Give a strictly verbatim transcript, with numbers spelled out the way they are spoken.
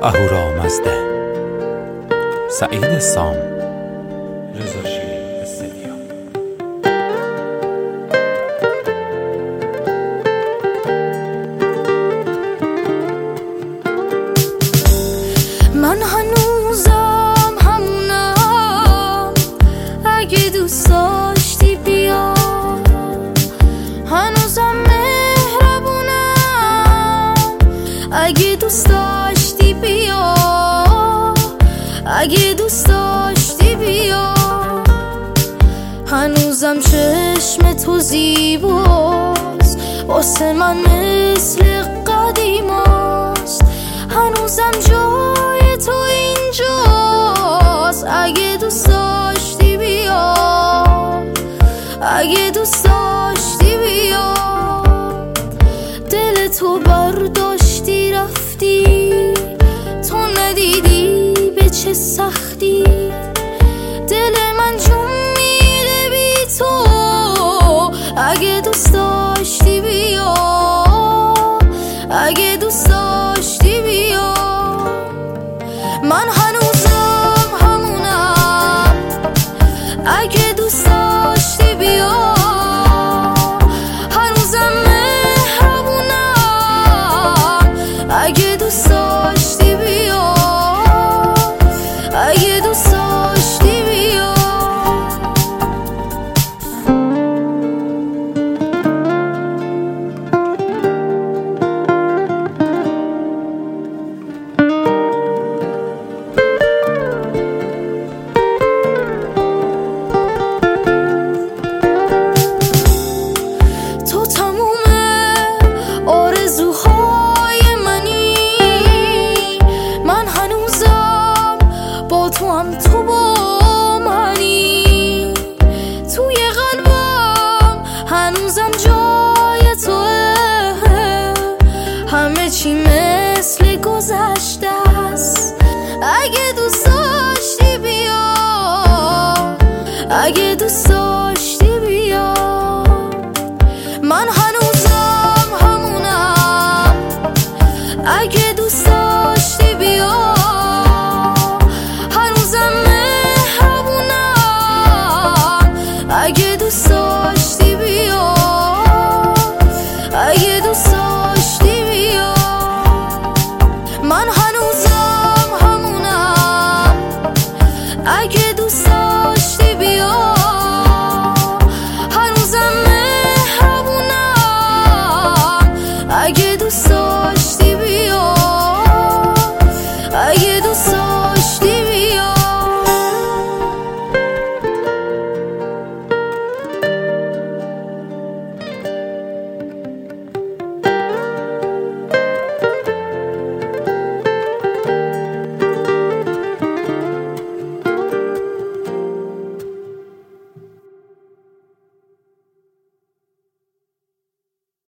اهورامزده، سعید سام، رضا شیرین استدیو. من هنوزم همونم، اگه دوست داشتی بیا. هنوزم مهربونم، اگه دوست داشتی بیا. اگه دوست داشتی بیا. هنوزم چشم تو زیباست، واسه من مثل قدیماست. هنوزم جای تو اینجاست، اگه دوست داشتی بیا. اگه دوست داشتی بیا. دل تو برداشتی رفتی، تو ندیدی به چه سختی. دل من جون میره بی تو، اگه دوست داشتی بیا. اگه دوست داشتی بیا. من هنوزم همونم، اگه دوست داشتی بیا. هنوزم مهربونم، اگه دوست داشتی بیا. اگه دوست داشتی بیا. تو تموم آرزوهای منی، من هنوزم با تو هم تو با منی. توی قلبم هنوزم جای توه، همه چی مثل گذشته است. اگه دوست داشتی بیا. اگه دوست داشتی بیا. من هنوزم همونم، اگه دوست داشتی بیا. هنوزم مهربونم، اگه دوست داشتی بیا. اگه دوست داشتی بیا. من هنوزم همونم، اگه دوست داشتی بیا. هنوزم مهربونم، اگه دوست داشتی